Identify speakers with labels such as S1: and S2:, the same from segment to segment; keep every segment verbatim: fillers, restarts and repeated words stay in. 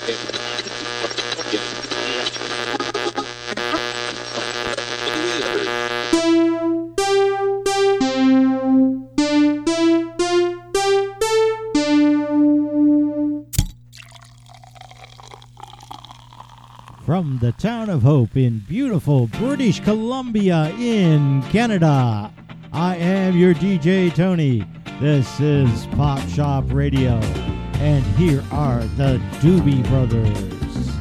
S1: From the town of Hope in beautiful British Columbia in Canada, I am your D J Tony. This is Pop Shop Radio, and here are the Doobie Brothers.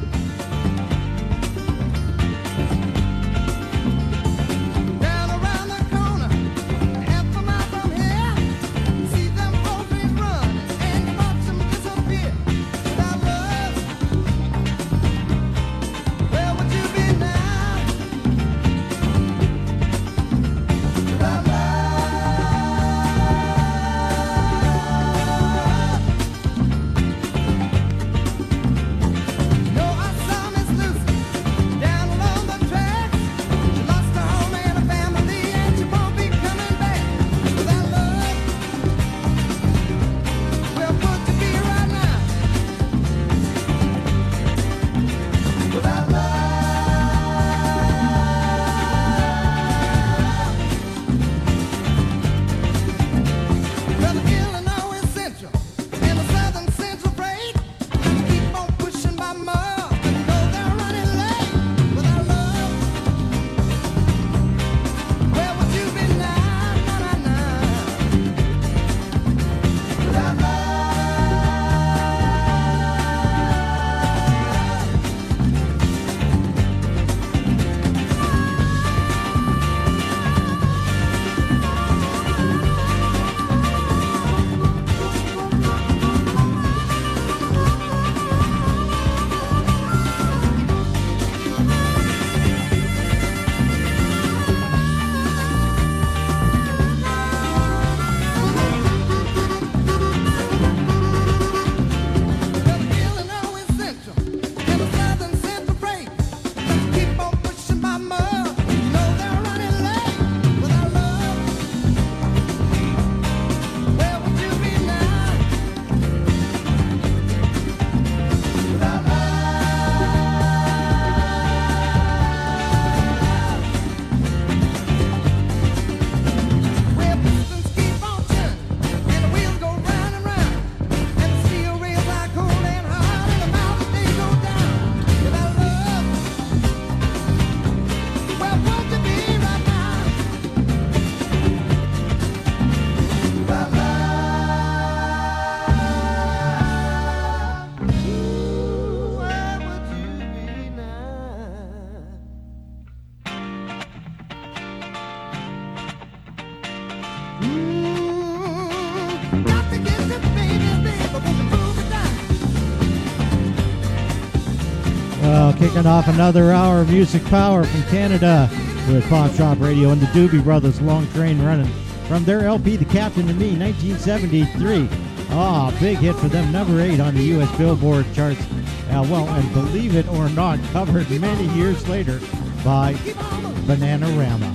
S1: Well, kicking off another hour of music power from Canada with Pop Shop Radio and the Doobie Brothers, Long Train Running, from their L P The Captain and Me, nineteen seventy-three. Ah, oh, big hit for them, number eight on the U S Billboard charts. Uh, well, and believe it or not, covered many years later by Bananarama.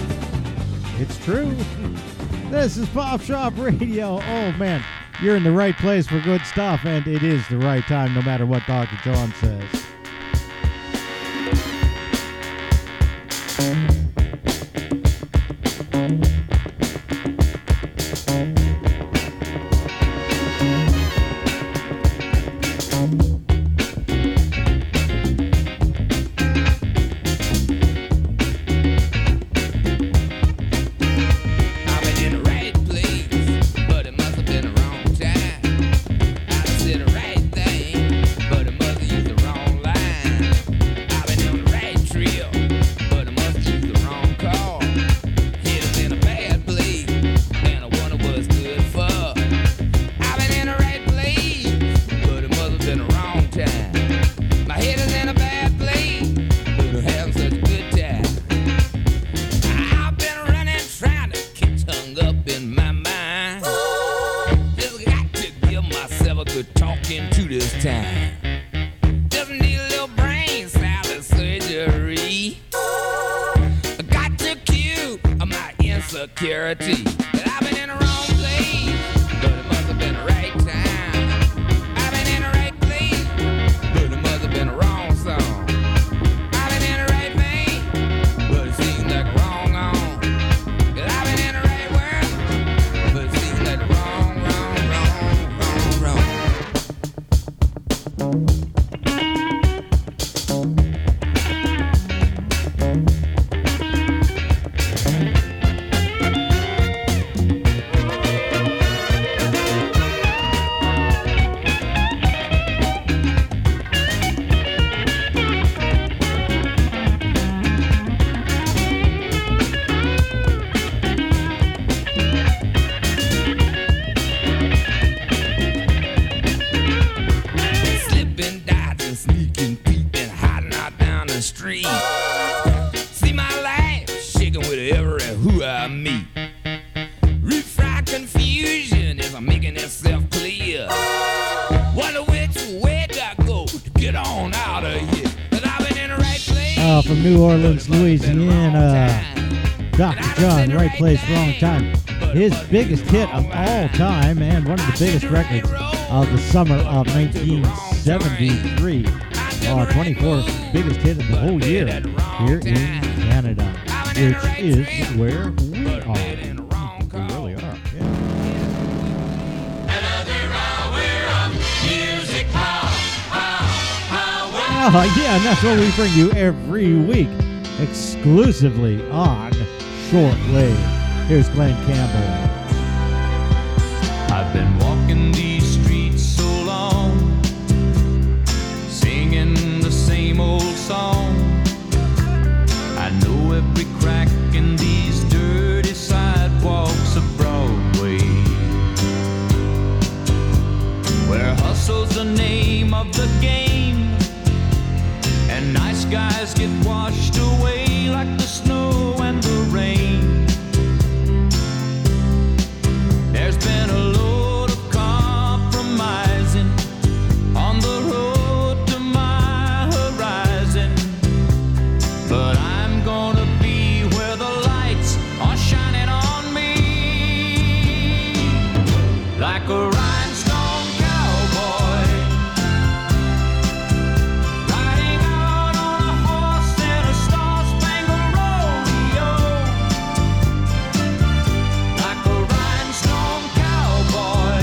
S1: It's true. This is Pop Shop Radio. Oh, man, you're in the right place for good stuff, and it is the right time, no matter what Doctor John says.
S2: But get on out of here. 'Cause I've been in the right place.
S1: Uh, from New Orleans, Louisiana, Doctor John, right place, wrong time. His biggest hit of all time and one of the biggest records of the summer of nineteen seventy-three. Uh, twenty-fourth biggest hit of the whole year here in Canada, which is where we are. We really are. Yeah. Oh, yeah, and that's what we bring you every week, exclusively on Shortwave. Here's Glenn Campbell.
S3: I've been walking these streets so long, singing the same old song. I know every crack in these dirty sidewalks of Broadway, where hustle's the name of the game, and nice guys get washed away like the snow and the rain. There's been a load of compromising on the road to my horizon, but I'm gonna be where the lights are shining on me, like a rhinestone cowboy, riding out on a horse in a star-spangled rodeo, like a rhinestone cowboy,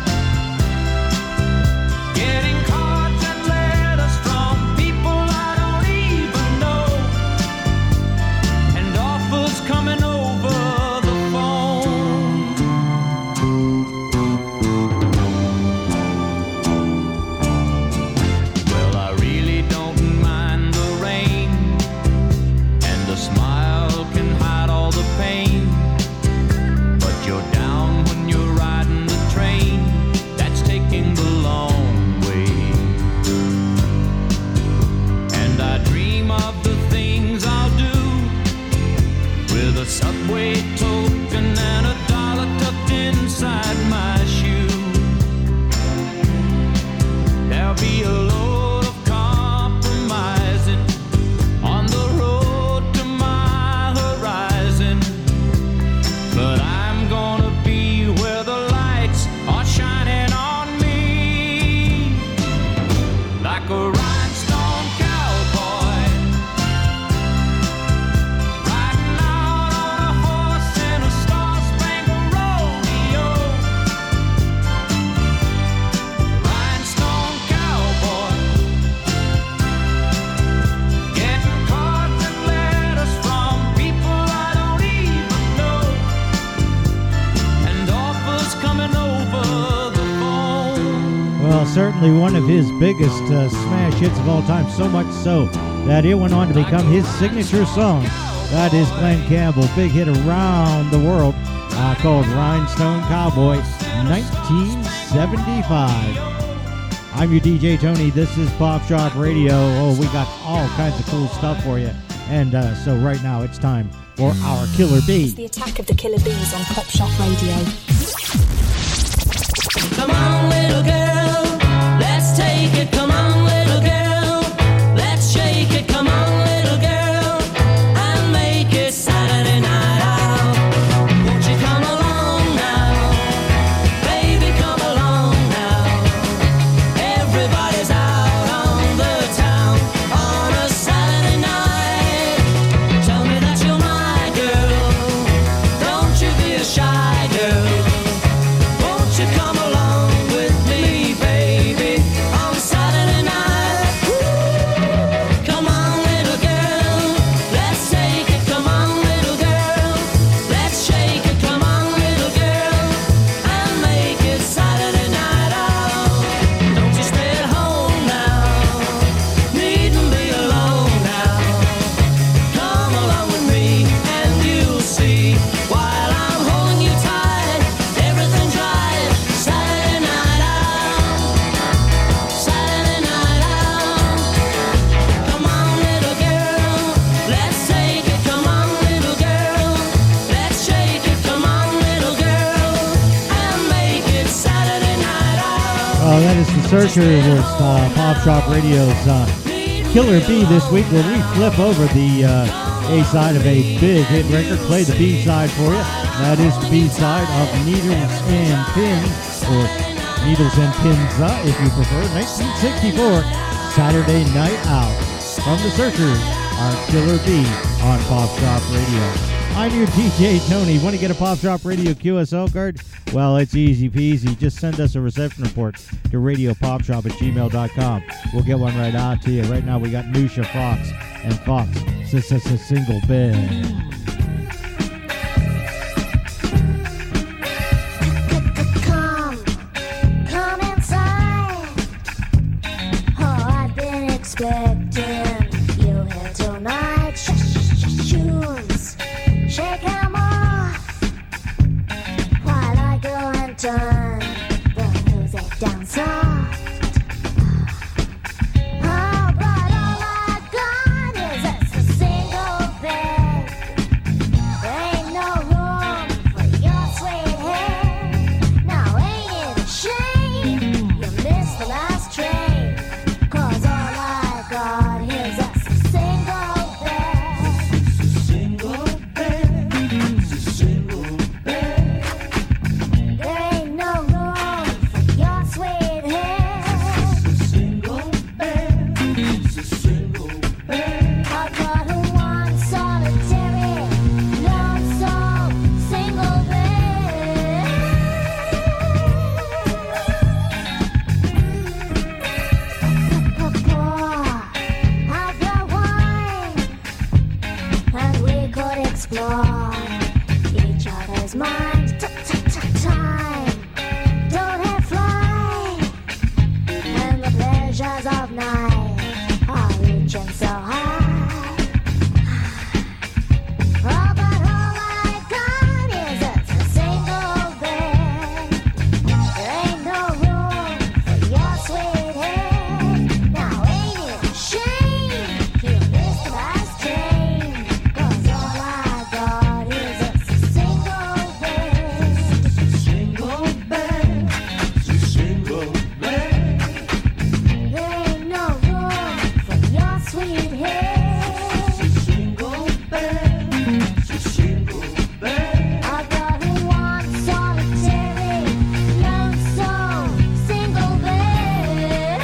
S3: getting cards and letters from people I don't even know, and offers coming over the phone. Well, I really don't mind the rain, and a smile can hide all the pain, but you're down when you're riding the train that's taking the long way. And I dream of the things I'll do with a subway token and a dollar tucked inside my shoe. There'll be a load of compromising on the road to my horizon, but I'm gonna be where the lights are shining on me, like a rhinestone cowboy, riding out on a horse in a star-spangled rodeo, rhinestone cowboy, getting cards and letters from people I don't even know, and offers coming over the phone.
S1: Well, certainly one of his biggest uh, smash hits of all time, so much so that it went on to become his signature song. That is Glenn Campbell, big hit around the world, uh, called Rhinestone Cowboy, nineteen seventy-five. I'm your D J Tony. This is Pop Shop Radio. Oh, we got all kinds of cool stuff for you. And uh, so right now it's time for our Killer Bee.
S4: The Attack of the Killer Bees on Pop Shop Radio.
S5: Come on, little girl, let's take it. Come on, little girl, let's shake it. Come on, little girl, and make it Saturday night out. Won't you come along now, baby, come along now. Everybody's out on the town on a Saturday night. Tell me that you're my girl, don't you be a shy girl. Won't you come along with me, baby, on Saturday
S1: Searchers was uh, Pop Shop Radio's uh, Killer Bee this week, where we flip over the uh, A-side of a big hit record, play the B-side for you. That is the B-side of Needles and Pins, or Needles and Pins, uh, if you prefer, nineteen sixty-four, Saturday Night Out. From the Searchers, our Killer Bee on Pop Shop Radio. I'm your D J Tony. Want to get a Pop Shop Radio Q S L card? Well, it's easy peasy. Just send us a reception report to radio pop shop at gmail dot com. We'll get one right out to you. Right now we got Nusha Fox and Fox. This is a single bed.
S6: Come, come inside. Oh, I've been expecting you here tonight. Sh sh sh shoes, shake 'em off while I go and turn the music down soft. Oh, but all I got is a single bed. There ain't no room for your sweet head. Now ain't it a shame you missed the last train? 'Cause all I got is a single bed. Single bed, single bed. There ain't no room for your sweet head. Single bed, single bed. I've got a one solitary, lonesome single bed. I've got wine, and we could explore each other's mind. Time don't have fly, and the pleasures of night are reaching so high. Oh, but all I got is a single bed. There ain't no room for your sweet head. Now ain't it a shame you missed the last train? 'Cause all I got is a single bed. Single bed, single bed. There ain't no room for your sweet head. Single bed, single bed. I got a one solitary, lonesome single bed.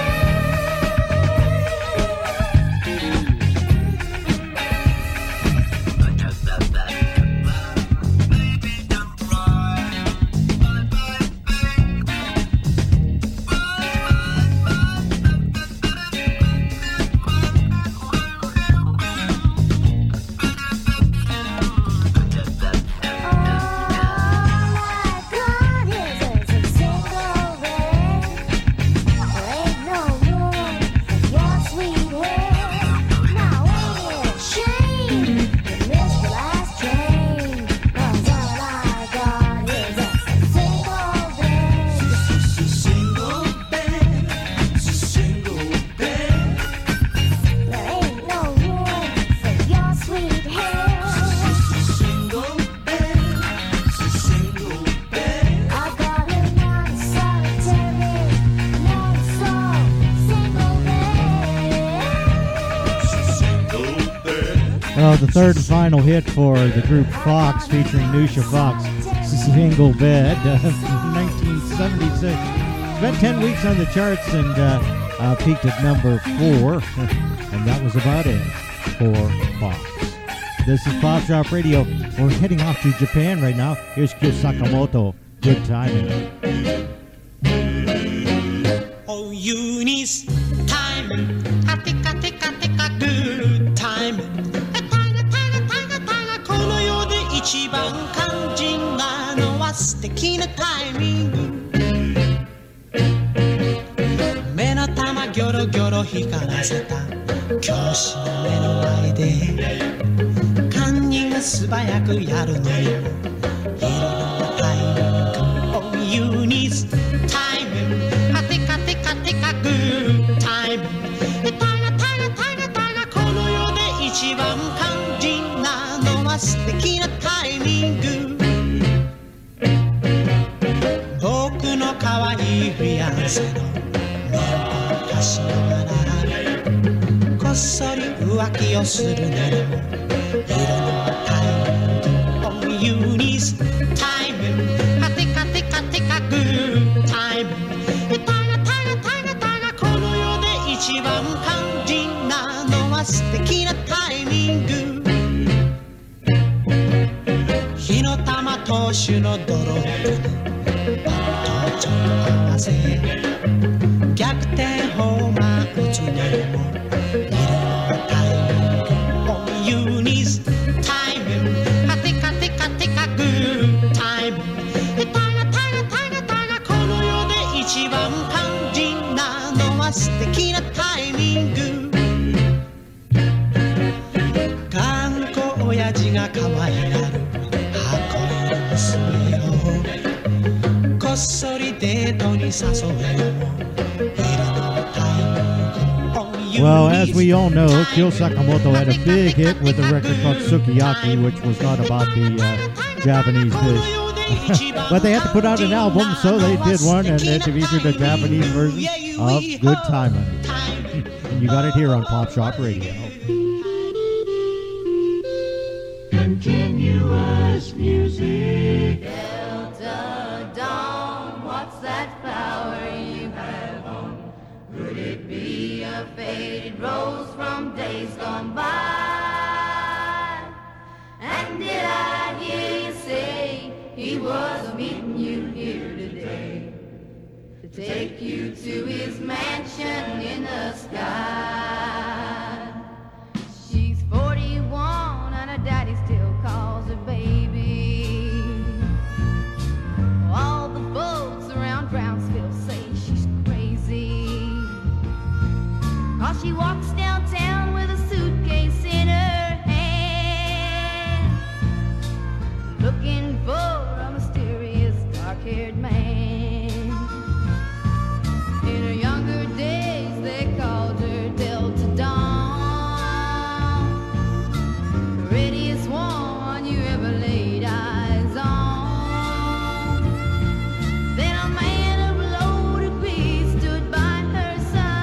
S1: Well, the third and final hit for the group Fox, featuring Nusha Fox, Single Bed, uh, nineteen seventy-six. Spent ten weeks on the charts and uh, uh, peaked at number four, and that was about it for Fox. This is Pop Shop Radio. We're heading off to Japan right now. Here's Kyo Sakamoto. Good timing.
S7: Oh, Eunice, timing. Tika, tika, tika, good timing. Taiga, taiga, taiga, taiga. この世で一番肝心なのは素敵なタイミング。目の玉ギョロギョロ光らせた教師の目の前で堪忍が素早くやるのよ。いろんなタイミング。Oh, Eunice, timing. Tika, tika, tika, good timing. Taiga, taiga, taiga, taiga. この世で一番肝心なのは素敵なタイミング。僕の可愛いフィアンセの浮気をするならもういるのはタイム All you need is time カテカテカテカグータイムタガタガタガタガこの世で一番肝心なのは素敵なタイミング火の玉投手のドロップにバットちょっと合わせ逆転ホーマー打つのもいるのはタイミング All you need is time カテカテカテカグータイムタガタガタガタガこの世で一番肝心なのは素敵なタイミング頑固親父が可愛がる箱入り娘をこっそりデートに誘うよ
S1: Well, as we all know, Kyo Sakamoto had a big hit with a record called Sukiyaki, which was not about the uh, Japanese dish. But they had to put out an album, so they did one, and it featured a Japanese version of Good Timin'. And you got it here on Pop Shop Radio.
S5: Continuous music. Delta Dawn, what's that flower you have on? Could it be a faded rose from days gone by? And did I hear you say he was meeting you here today to take you to his mansion in the sky? She's forty-one and her daddy still calls her baby. All the folks around Brownsville say she's crazy, 'cause she walks downtown with a suitcase in her hand, looking for a mysterious dark-haired man. In her younger days they called her Delta Dawn, the readiest one you ever laid eyes on. Then a man of low degree stood by her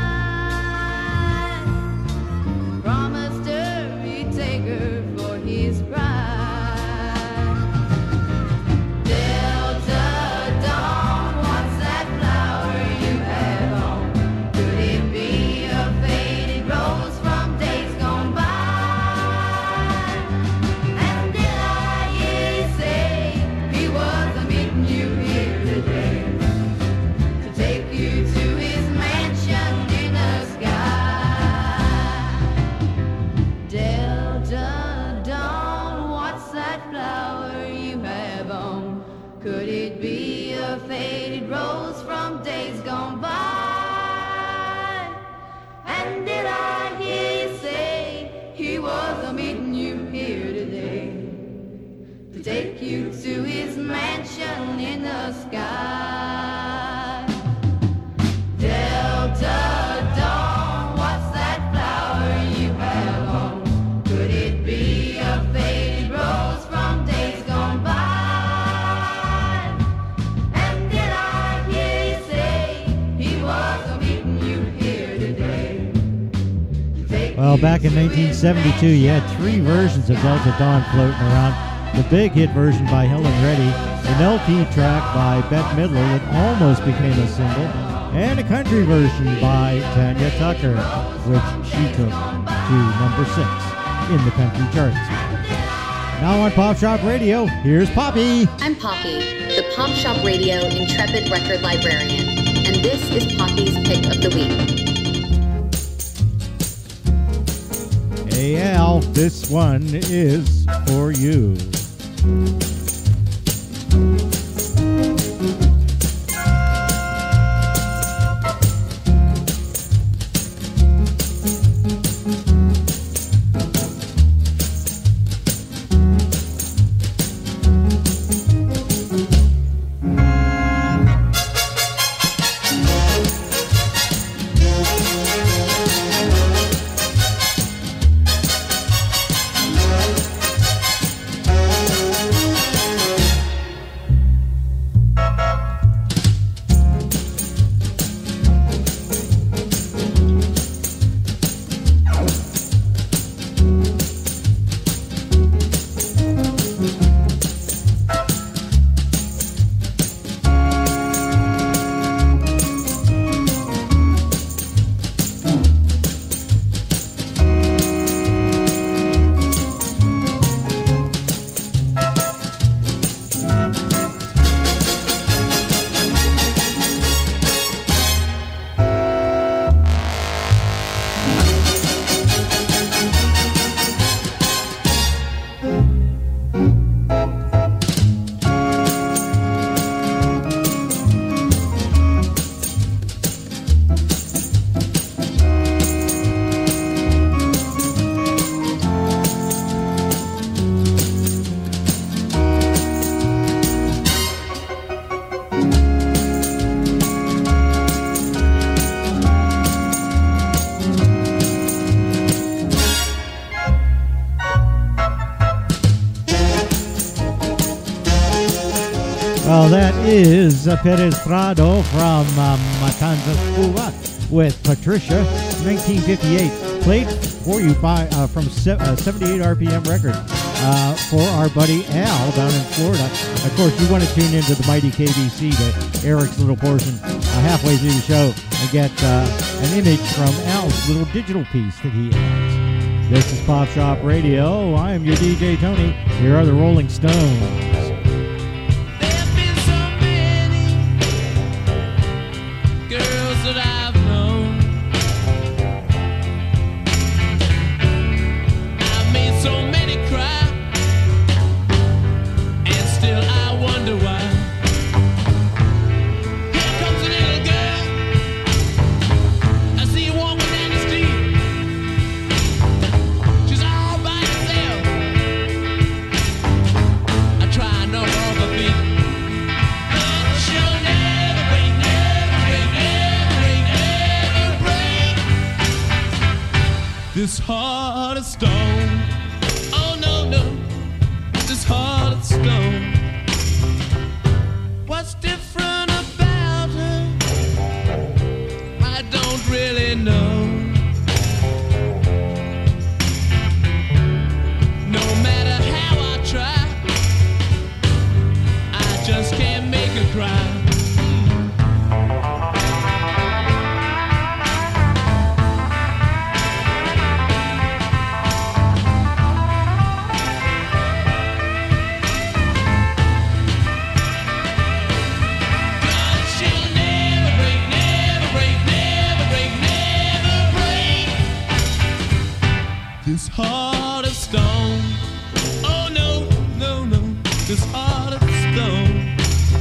S5: side, promised her he'd take her for his bride. Delta Dawn, what's that flower you have on? Could it be a faded rose from days gone by? And did I hear you say he was meeting you here today to take you to his mansion in the sky? Delta Dawn, what's that flower you have on? Could it be a faded rose from days gone by? And did I hear you say he was meeting you here today to take you to his mansion in the sky? Delta Dawn, what's that flower you have on? Could it be a faded rose from days gone by? And did I hear you say he was meeting you here today to take
S1: Well,
S5: you
S1: back in
S5: to
S1: nineteen
S5: his
S1: seventy-two, you had three versions of Delta Dawn floating around. The big hit version by Helen Reddy, an L P track by Bette Midler that almost became a single, and a country version by Tanya Tucker, which she took to number six in the country charts. Now on Pop Shop Radio, here's Poppy.
S8: I'm Poppy, the Pop Shop Radio Intrepid Record Librarian, and this is Poppy's Pick of the Week.
S1: Hey Al, this one is for you. Well, that is uh, Perez Prado from um, Matanzas, Cuba, with Patricia, nineteen fifty-eight. Played for you by uh, from se- uh, seventy-eight R P M record uh, for our buddy Al down in Florida. Of course, you want to tune into the mighty K B C to Eric's little portion uh, halfway through the show and get uh, an image from Al's little digital piece that he has. This is Pop Shop Radio. I am your D J Tony. Here are the Rolling Stones.
S3: That I've known, I've made so many cry, and still I wonder why. Here comes a little girl, I see her walking down the street. She's all by herself. I try and knock off her feet. She'll never break, never break, never this heart of stone. Oh no, no, this heart of stone. What's different about her? I don't really know. No matter how I try, I just can't make her cry. This heart of stone. Oh no, no, no, this heart of stone.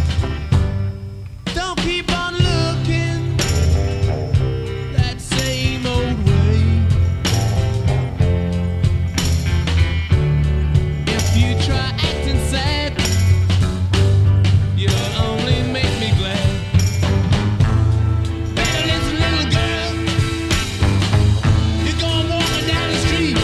S3: Don't keep on looking that same old way. If you try acting sad, you'll only make me glad. Better listen, little girl. You're going walking down the street.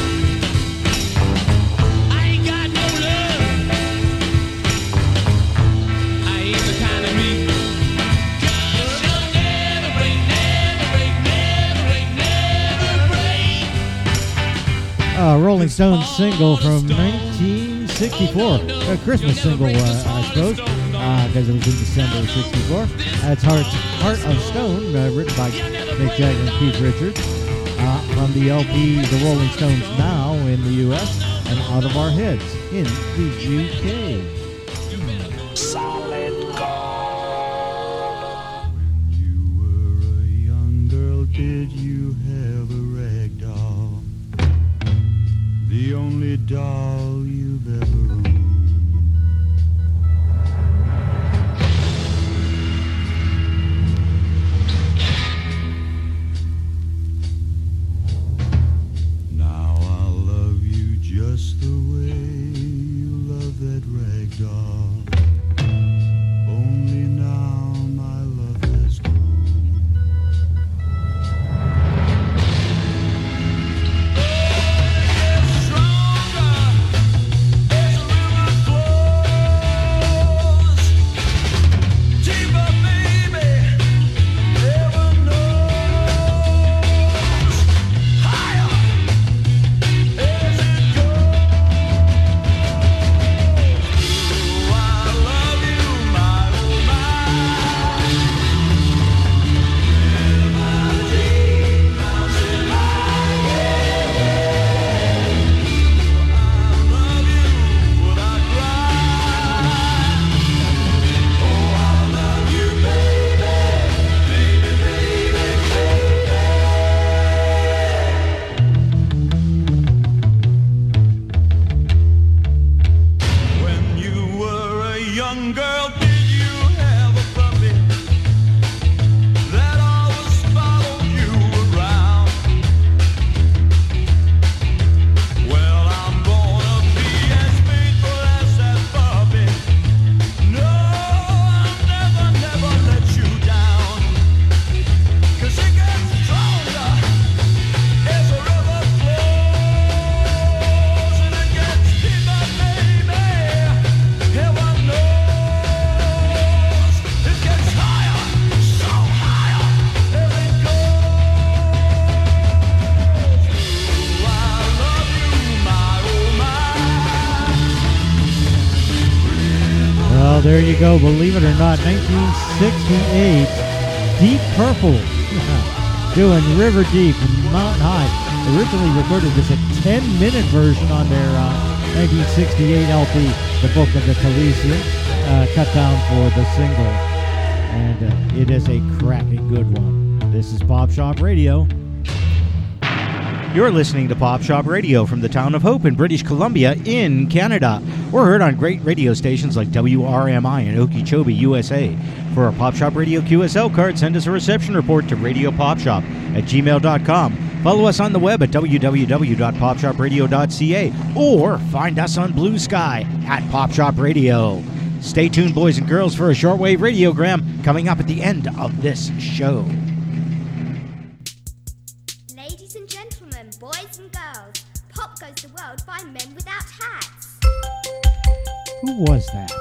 S1: Uh, Rolling Stones single from nineteen sixty-four, a Christmas single, uh, I suppose, because uh, it was in December of sixty-four. That's Heart, Heart of Stone, uh, written by Mick Jagger and Keith Richards, uh, from the L P The Rolling Stones Now in the U S and Out of Our Heads in the U K.
S9: Solid gold.
S10: When you were a young girl, did you have a rag doll? The only doll you've ever owned. Now I'll love you just the way you love that rag doll. Only now my love has grown.
S3: Ooh,
S1: there you go. Believe it or not, nineteen sixty-eight, Deep Purple doing River Deep and Mountain High. Originally recorded as a ten-minute version on their uh, nineteen sixty-eight L P, The Book of the Talesians, uh, cut down for the single. And uh, it is a cracking good one. This is Pop Shop Radio.
S9: You're listening to Pop Shop Radio from the town of Hope in British Columbia in Canada. We're heard on great radio stations like W R M I in Okeechobee, U S A. For a Pop Shop Radio Q S L card, send us a reception report to radio pop shop at gmail dot com. Follow us on the web at w w w dot pop shop radio dot c a or find us on Blue Sky at Pop Shop Radio. Stay tuned, boys and girls, for a shortwave radiogram coming up at the end of this show.
S6: Ladies and gentlemen, boys and girls, Pop Goes the World by Men Without Hats.
S1: Who was that?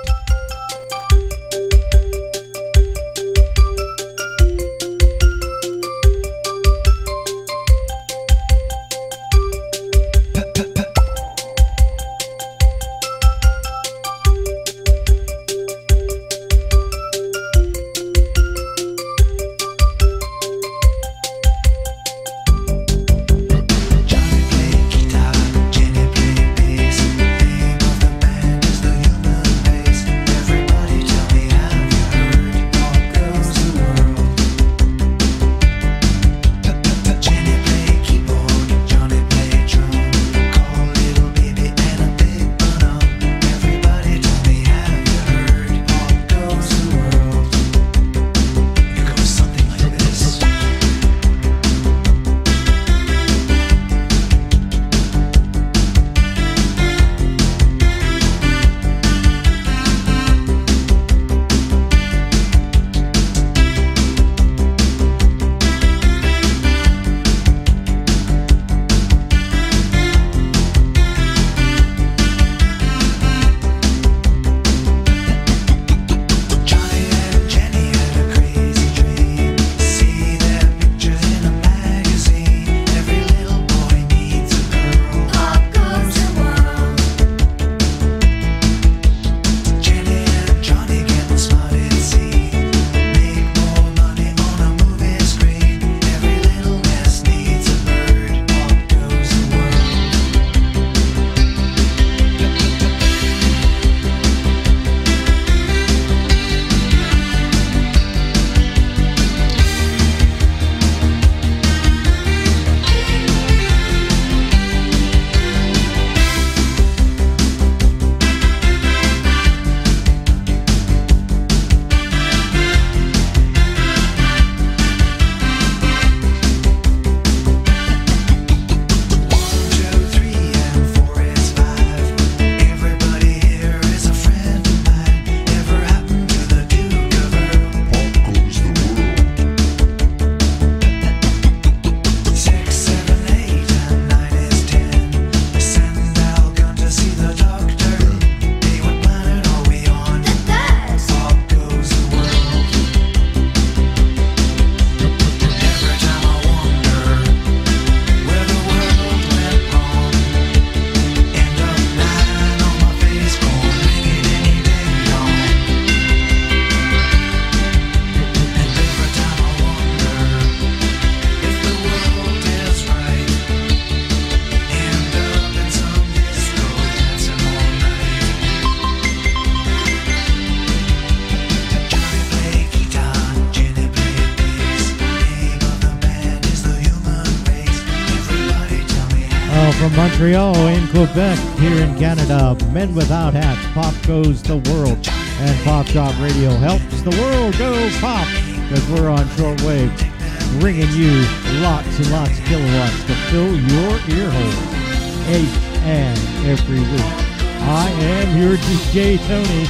S1: Montreal in Quebec, here in Canada, Men Without Hats, Pop Goes the World, and Pop Shop Radio helps the world go pop, because we're on shortwave, bringing you lots and lots of kilowatts to fill your ear holes, each and every week. I am your D J Tony.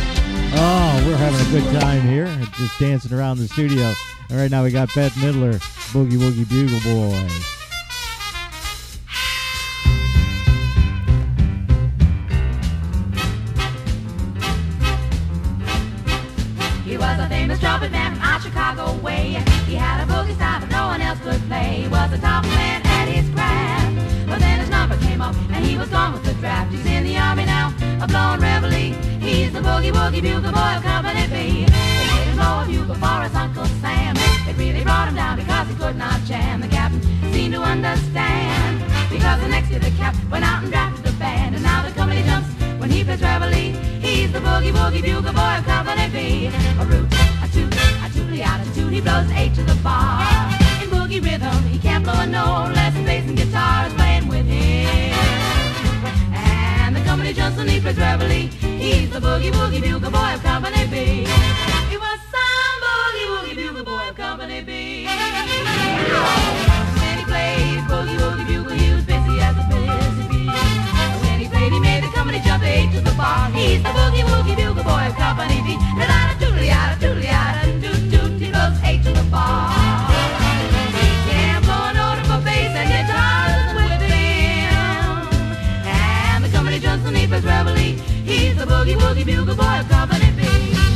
S1: Oh, we're having a good time here, just dancing around the studio. And right now we got Bette Midler, Boogie Woogie Bugle Boy.
S11: Trumpet man from out Chicago way. He had a boogie style but no one else could play. He was the top man at his craft. But then his number came up and he was gone with the draft. He's in the army now, a blowing reveille. He's the boogie woogie bugle boy of Company B. They made him blow a bugle for his Uncle Sam. It really brought him down because he could not jam. The captain seemed to understand, because the next year the cap went out and drafted the band. And now the company jumps when he plays reveille. He's the boogie woogie bugle boy of Company B. A root, a toot, a tootly out a toot. He blows eight to the bar. In boogie rhythm, he can't blow a note unless bass and guitar is playing with him. And the company jumps when he plays reveille. He's the boogie woogie bugle boy of Company B. He was some boogie woogie bugle boy of Company B. When he played boogie woogie bugle, he was busy as a busy bee. When he played, he made the company jump eight to the bar. He's the boogie woogie bugle boy of Company B. Da-da-da, doodly-yada, doodly-yada, doot-doot, he goes eight to the bar. He can't blow a note for bass and guitars with him. And the company jumps when he plays reveille. He's the boogie woogie bugle boy of Company B.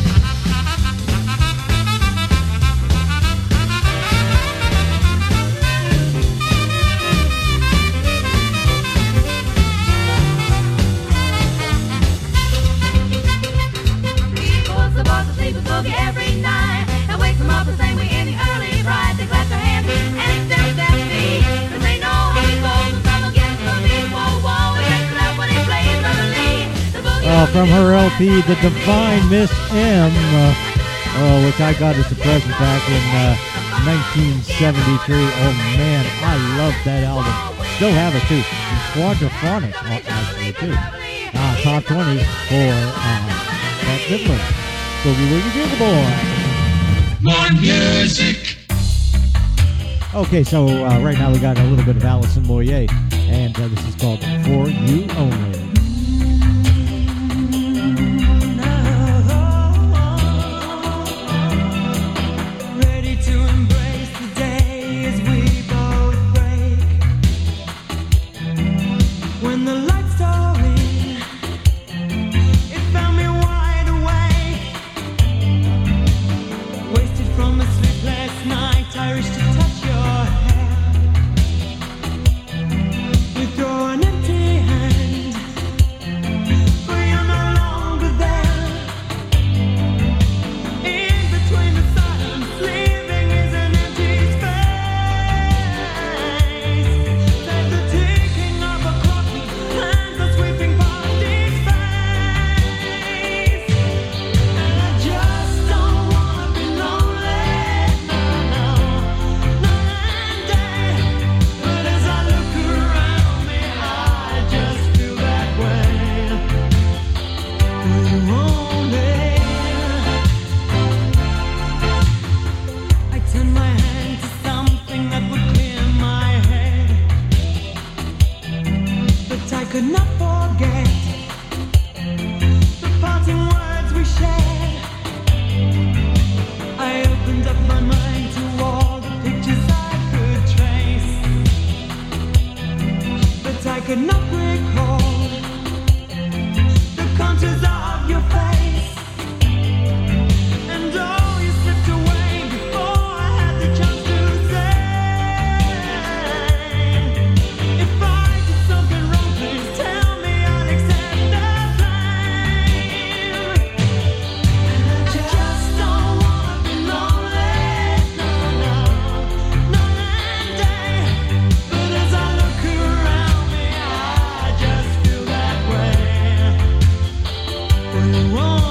S11: Boogie every night and wakes them up the same way in the early ride. They clap their hands and step their feet, 'cause they know how he goes when someone gets the beat. Whoa, whoa, he wakes it up when he plays reveille. The boogie
S1: Uh, from her L P, The Divine Miss M, uh, oh, which I got as a present back in uh, nineteen seventy-three. Oh man, I love that album. Still have it too. It's quadraphonic, uh, actually too. Uh, top twenty for uh, that Midland. Boogie Woogie Bugle Boy.
S12: More music.
S1: Okay, so uh, right now we got a little bit of Alison Moyet, and uh, this is called For You Only.
S7: Ready to embrace the day as we both break. When the lights are in, it found me wide awake. Wasted from a sleepless night, I reached to touch your hair. You throw an empty hand, for you're no longer there. In between the silence, leaving is an empty space. There's the ticking of a clock, hands are sweeping past his face. And I just don't wanna be lonely, no, no, night and day. But as I look around me, I just feel that way. For you only. I turn my hand to something that would clear my head, but I could not forget the parting words we shared. I opened up my mind to all the pictures I could trace, but I could not recall the contours of your face. And oh, you slipped away before I had the chance to say, if I did something wrong, please tell me, I'll accept the blame. And I just don't wanna be lonely, no, no, night and day. But as I look around me, I just feel that way. For you only.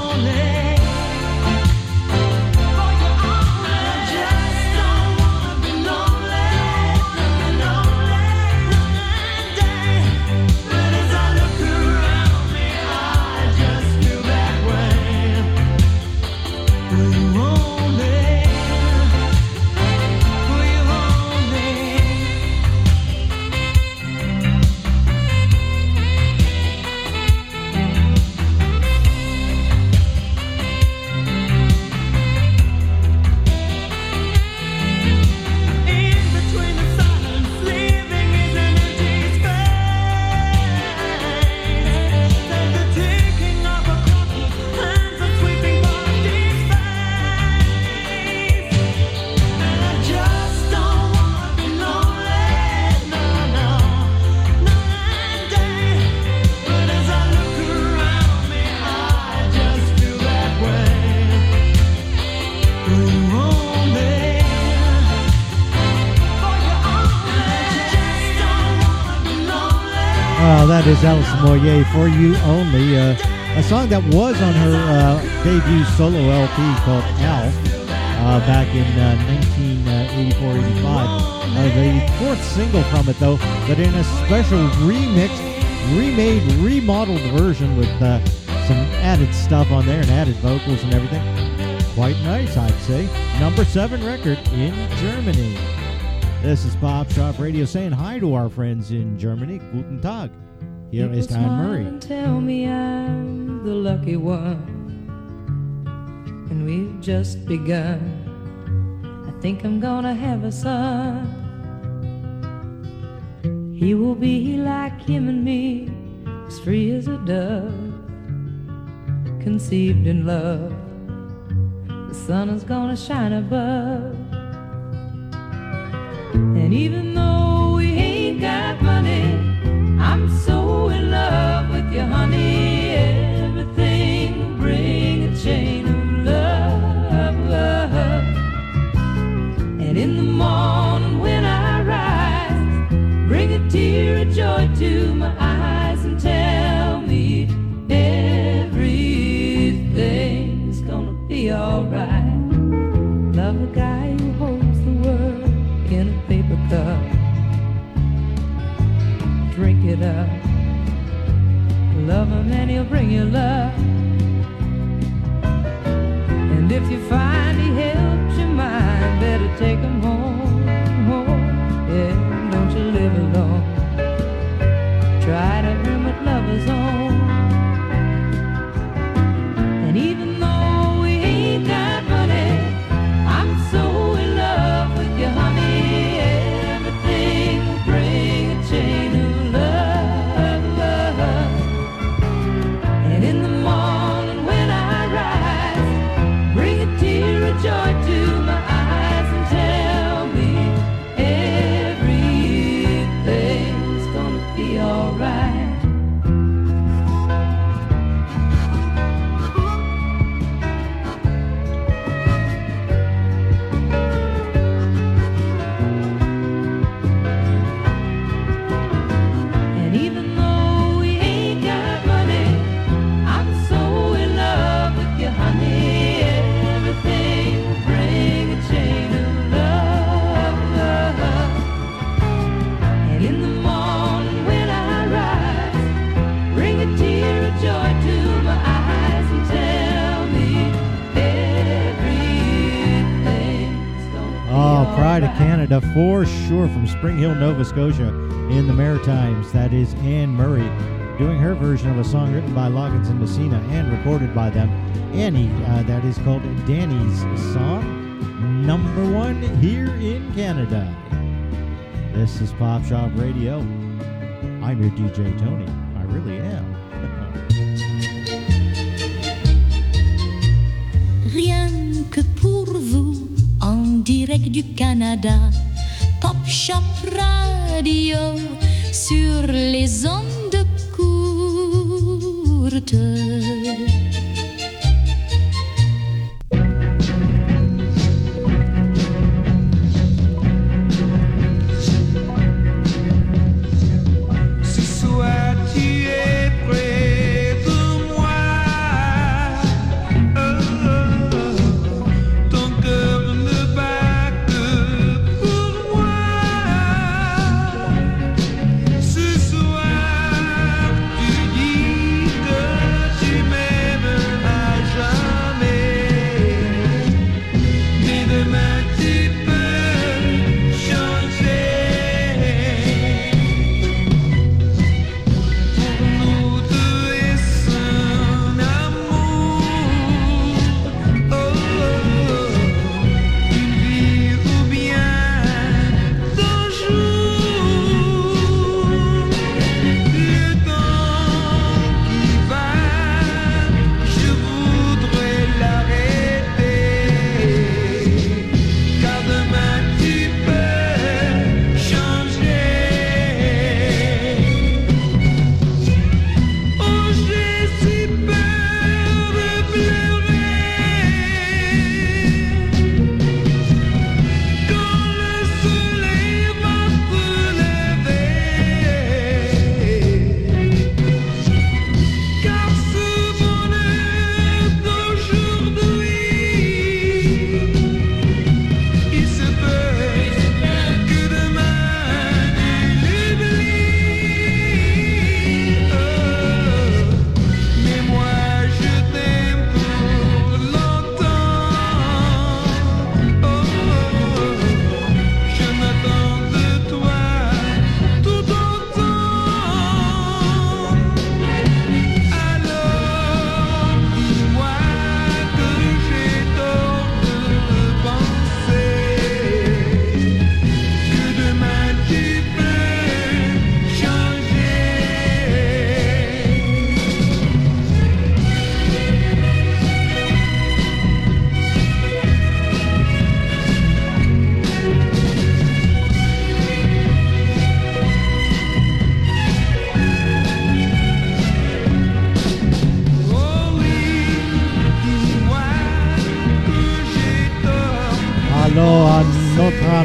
S1: Oh, that is Alison Moyet, For You Only, uh, a song that was on her uh, debut solo L P called Alf uh, back in uh, nineteen eighty-four eighty-five. Uh, the fourth single from it, though, but in a special remixed, remade, remodeled version with uh, some added stuff on there and added vocals and everything. Quite nice, I'd say. Number seven record in Germany. This is Pop Shop Radio saying hi to our friends in Germany. Guten Tag. Here is
S13: People
S1: Anne Murray.
S13: smile and tell me I'm the lucky one, and we've just begun. I think I'm gonna have a son. He will be like him and me, as free as a dove, conceived in love. The sun is gonna shine above. And even though we ain't got money, I'm so in love with you, honey. Everything will bring a chain of love. And in the morning when I rise, bring a tear of joy to my eyes and tell me everything's gonna be alright. Love a guy who holds the world in a paper cup. Drink it up. Love him and he'll bring you love. And if you find he helps your mind, better take him home, home. Yeah, don't you live alone. Try to earn what lovers own. And even though we ain't got money, I'm so in love with you, honey. Everything will bring a chain of love. And in the morning when I rise, bring a tear of joy to my eyes and tell me everything's gonna be alright. And even though we ain't got money, I'm so in love with you, honey. Everything will bring a chain of love. And in the morning when I rise, bring a tear of joy to my eyes and tell me everything's gonna be
S1: Oh, Pride of
S13: alright.
S1: Canada for sure, from Spring Hill, Nova Scotia in the Maritimes. That is Anne Murray doing her version of a song written by Loggins and Messina and recorded by them. Annie, uh, that is called Danny's Song. Number one here in Canada. This is Pop Shop Radio. I'm your D J Tony. I really am.
S14: Rien que pour vous, en direct du Canada, Pop Shop Radio sur les ondes courtes.
S12: Ce soir tu es près de moi, oh, oh, oh. Ton cœur ne bat que pour moi. Ce soir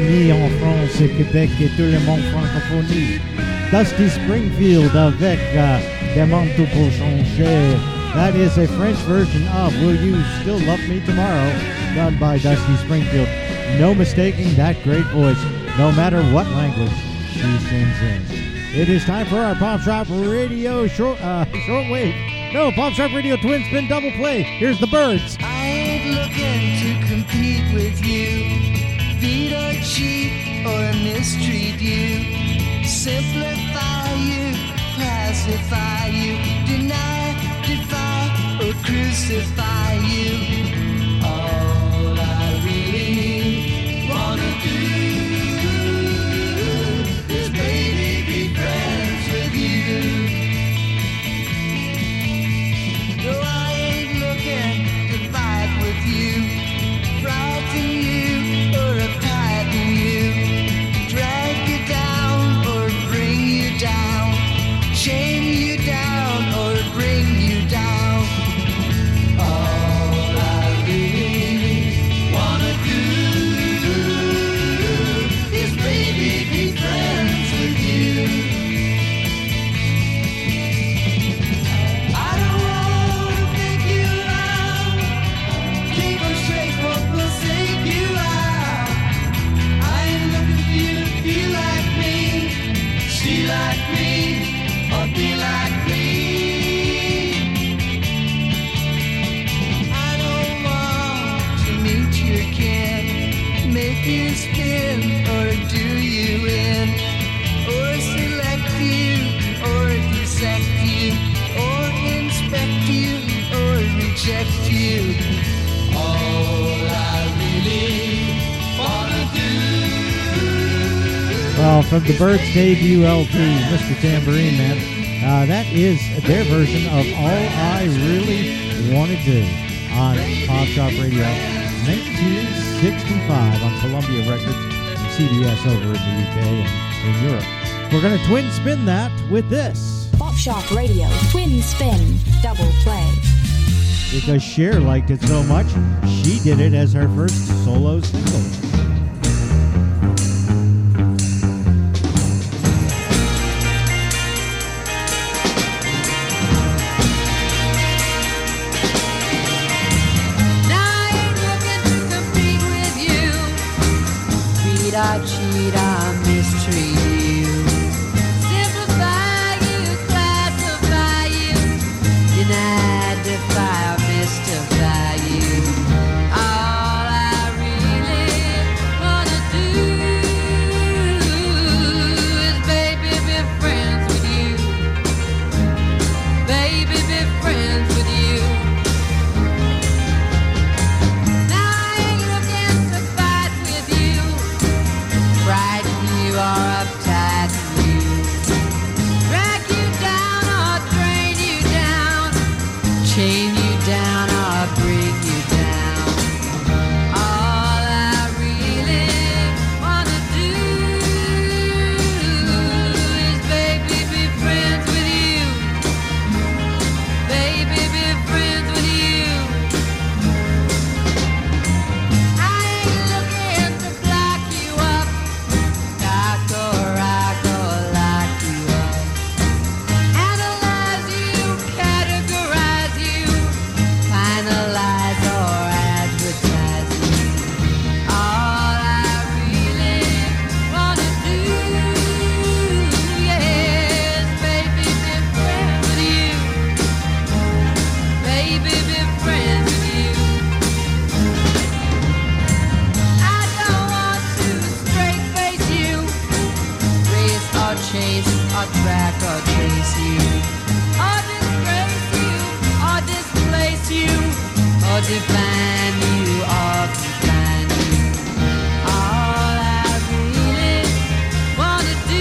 S1: amis en France et Québec et tout le monde francophonie. Dusty Springfield avec uh, Des manteaux pour changer. That is a French version of Will You Still Love Me Tomorrow, done by Dusty Springfield. No mistaking that great voice, no matter what language she sings in. It is time for our Pop Shop Radio short, uh, shortwave. No, Pop Shop Radio Twin Spin Double Play. Here's the Birds.
S15: I ain't looking to compete with you, beat or cheat or mistreat you, simplify you, pacify you, deny, defy or crucify you. All I really wanna do is baby be friends with you. No, I ain't looking to fight with you, frighten you or tighten you, drag you down or bring you down, shame you down or bring you down. All I really wanna do is baby be friends with you. I don't wanna pick you out, keep her straight, what will sink you out. I ain't looking for you to be like me, see like me, or be like me. I don't want to meet your kin, make you spin or do you in, or select you or dissect you, or inspect you or reject you. All I really wanna do.
S1: Well, from the Birds debut L P, Mister Tambourine Man, uh, that is their version of All I Really Want to Do on Pop Shop Radio, nineteen sixty-five on Columbia Records, and C B S over in the U K and in Europe. We're going to twin spin that with this,
S4: Pop Shop Radio Twin Spin Double Play.
S1: because Cher liked it so much, she did it as her first solo single.
S13: I cheat, I mistreat you, simplify you, classify you, deny, defy, or mystify you. All I really wanna do is baby be friends with you, baby be friends with you. Now I ain't looking to fight with you, frighten you or uptight you, drag you down or drain you down, chain you down or bring you down. All I really wanna do is baby be friends with you, baby be friends with you. I ain't looking to block you up, dock or rock or lock you up, analyze you, categorize you, finalize or advertise you. All I really wanna do, yes, baby be friends with you, baby be friends with you. I don't want to straight face you, race or chase or track or trace you, or disgrace you or displace you, or define you or define you. All I really wanna do,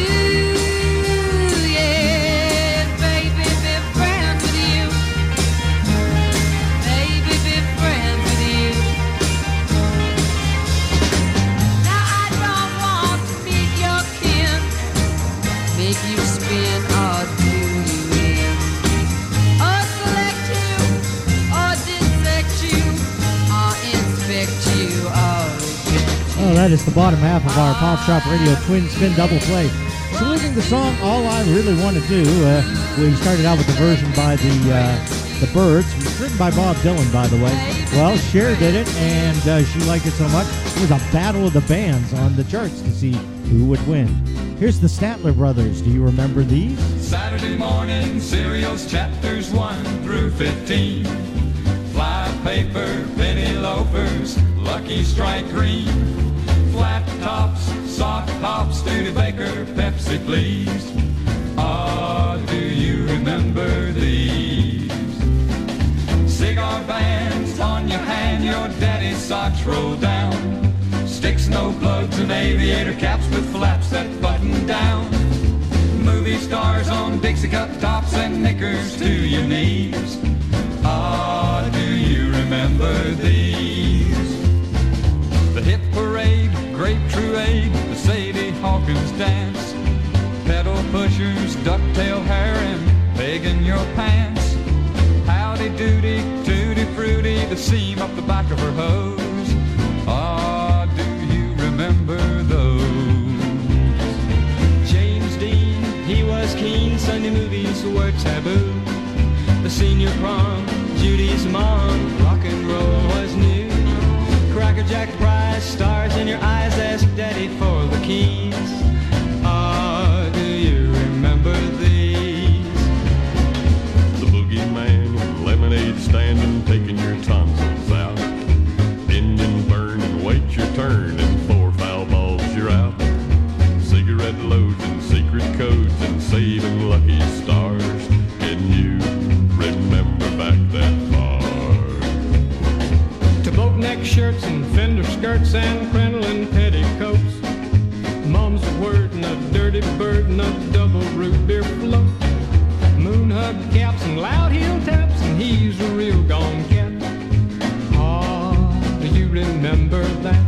S13: yeah, baby be friends with you, baby be friends with you. Now I don't want to meet your kin, make you spin or do you in, or select you or dissect you, or inspect you or reject you.
S1: Oh, that is the bottom half of our Pop Shop Radio Twin Spin Double Play. Saluting the song All I Really Want to Do. Uh, we started out with the version by the uh, the Byrds, written by Bob Dylan, by the way. Well, Cher did it, and uh, she liked it so much, it was a battle of the bands on the charts to see who would win. Here's the Statler Brothers. Do you remember these?
S3: Saturday morning cereals, chapters one through fifteen. Fly paper, penny loafers, Lucky Strike green. Flat tops, soft tops, Studebaker, Pepsi, please. Ah, do you remember these? Cigar bands on your hand, your daddy's socks roll down. Sticks, no plugs, and aviator caps with flaps that button down. Movie stars on Dixie cup tops and knickers to your knees. Ah, do you remember these? The hip parade, grape truade, the Sadie Hawkins dance. Pedal pushers, ducktail hair, and pegging your pants. Howdy doody, tutti fruity, the seam up the back of her hose. Ah, do you remember those?
S16: James Dean, he was keen, Sunday movies were taboo. The senior prom, Judy's mom, rock and roll was new. Cracker Jack prize, stars in your eyes, ask daddy for the keys. Ah, do you remember these?
S17: The boogeyman, lemonade stand and taking your tonsils out. Engine burn and wait your turn, and four foul balls you're out. Cigarette loads and secret codes and saving lucky stars. Can you remember back that far?
S16: To boat neck shirts and fender skirts and crinoline petticoats. Mom's word and a dirty bird and a double root beer float. Moon hug caps and loud heel taps, and he's a real gone cat. Ah, do you remember that?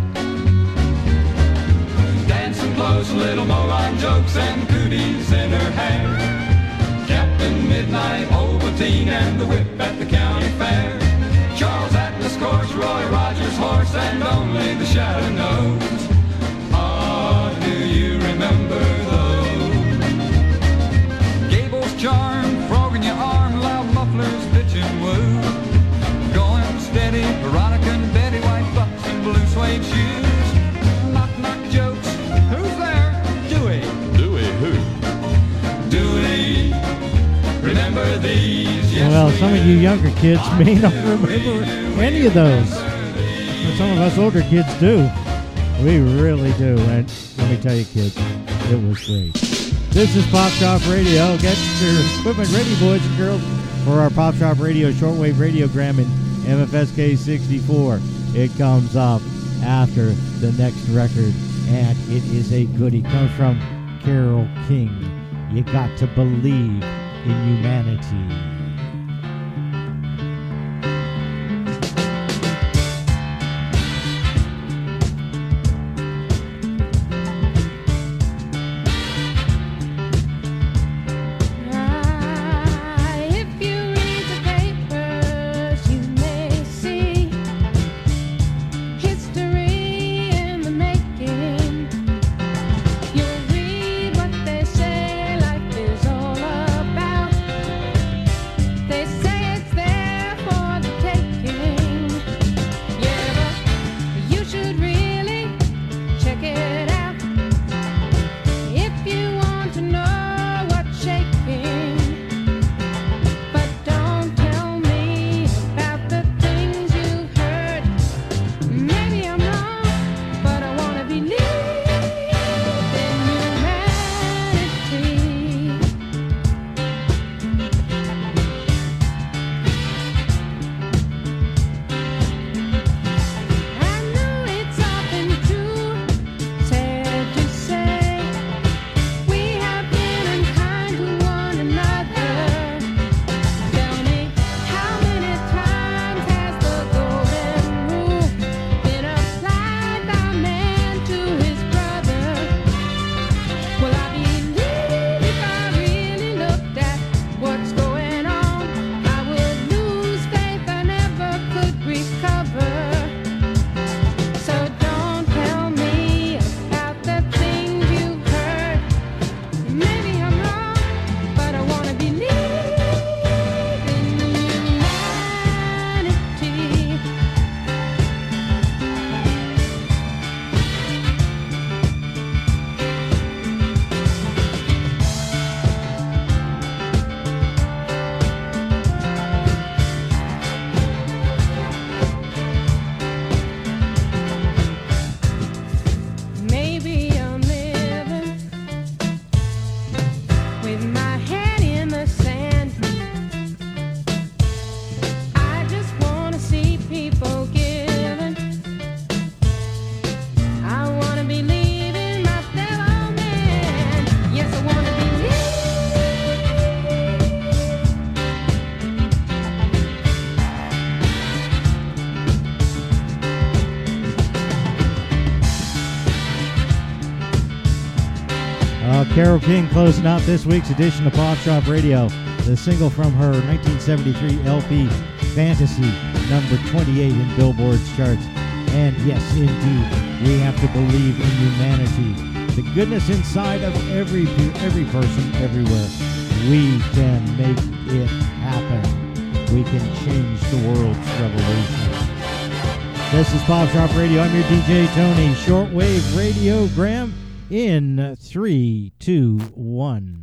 S3: Dancing close, little Mohawk jokes and cooties in her hair. Captain Midnight, Ovaltine, and the whip at the county fair. Charles Atlas course, Roy Rogers horse, and only the shadow knows. Ah, do you remember those? Gable's charm, frog in your arm, loud mufflers, bitch and woo. Going steady, Veronica and Betty, white bucks and blue suede shoes. Knock knock jokes, who's there? Dewey.
S17: Dewey who?
S3: Dewey, remember these? Yes,
S1: Well,
S3: we
S1: some of you younger kids may not remember any of those. But some of us older kids do. We really do. And let me tell you, kids, it was great. This is Pop Shop Radio. Get your equipment ready, boys and girls, for our Pop Shop Radio shortwave radiogram in M F S K sixty-four. It comes up after the next record, and it is a goodie. Comes from Carole King. You got to believe in humanity.
S13: If you read the papers, you may see history in the making. You'll read what they say life is all about.
S1: Carole King closing out this week's edition of Pop Shop Radio. The single from her nineteen seventy-three L P, Fantasy, number twenty-eight in Billboard's charts. And yes, indeed, we have to believe in humanity. The goodness inside of every every person, everywhere. We can make it happen. We can change the world's revolution. This is Pop Shop Radio. I'm your D J Tony. Shortwave radiogram in three, two, one.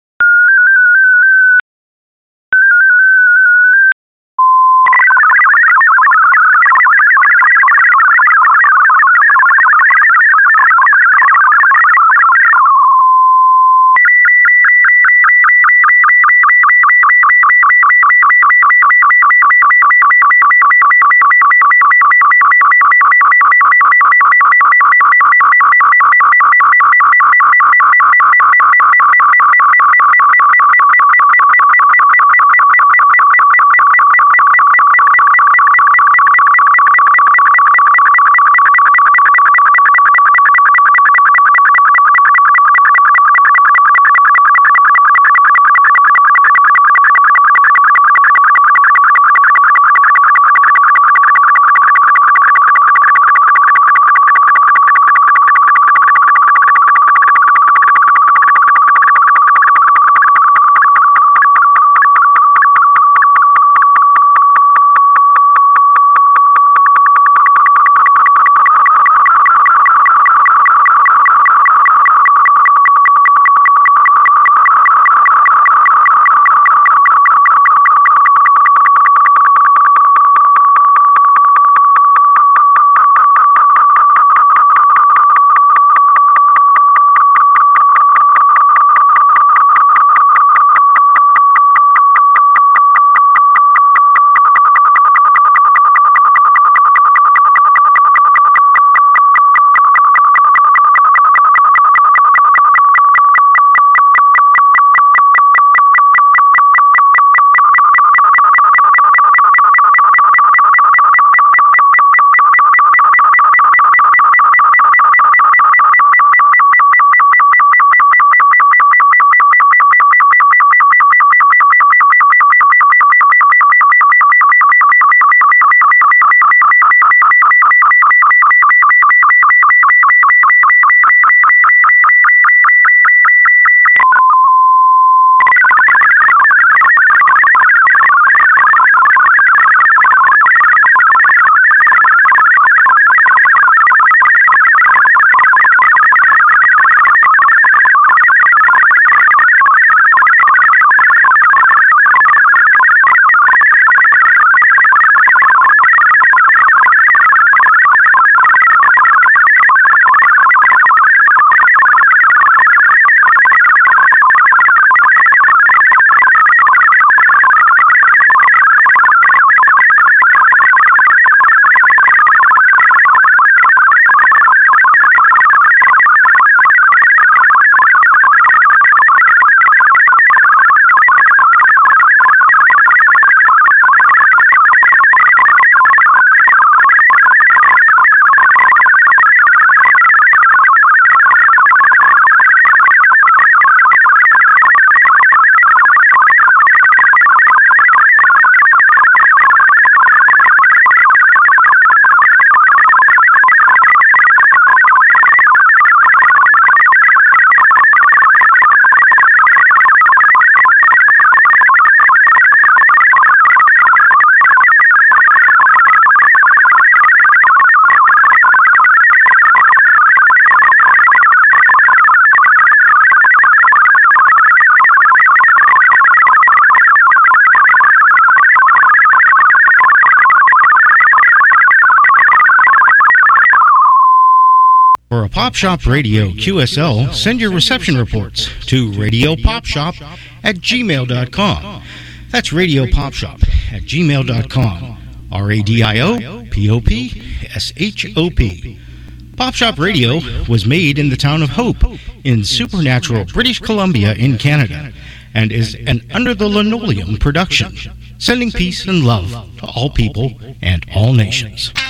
S9: For a Pop Shop Radio Q S L, send your reception reports to radiopopshop at gmail dot com. That's radiopopshop at gmail dot com. R A D I O P O P S H O P. Pop Shop Radio was made in the town of Hope in supernatural British Columbia in Canada and is an Under the Linoleum production, sending peace and love to all people and all nations.